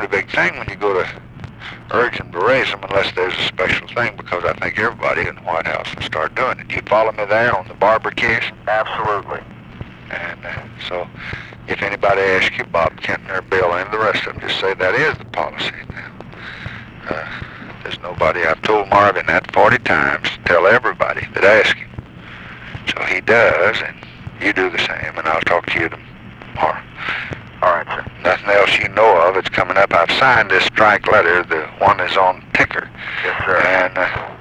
big thing when you go to urge them to raise them unless there's a special thing, because I think everybody in the White House will start doing it. You follow me there on the Barber case? Absolutely. And so if anybody asks you, Bob Kenton or Bill and the rest of them, just say that is the policy. There's nobody. I've told Marvin that 40 times to tell everybody that asks him. So he does, and you do the same, and I'll talk to you tomorrow. All right, sir. Nothing else you know of. It's coming up. I've signed this strike letter. The one is on ticker. Yes, sir. And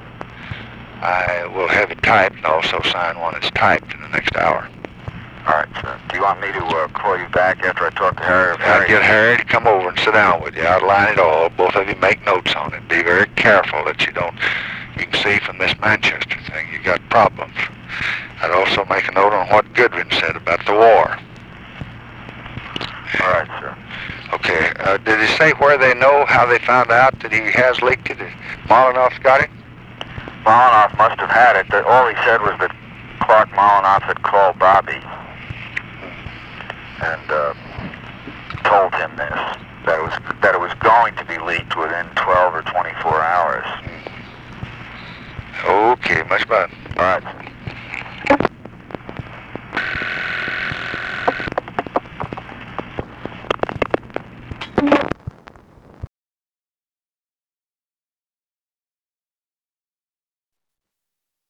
I will have it typed and also sign one that's typed in the next hour. All right, sir. Do you want me to call you back after I talk to Harry? I'll get Harry to come over and sit down with you. Outline it all. Both of you make notes on it. Be very careful that you don't... You can see from this Manchester thing you got problems. I'd also make a note on what Goodwin said about the war. All right, sir. Okay. Did he say where they know, how they found out that he has leaked it? Molinoff's got it? Molinoff must have had it. All he said was that Clark Molinoff had called Bobby and told him this, that it was going to be leaked within 12 or 24 hours. Okay, much better. All right.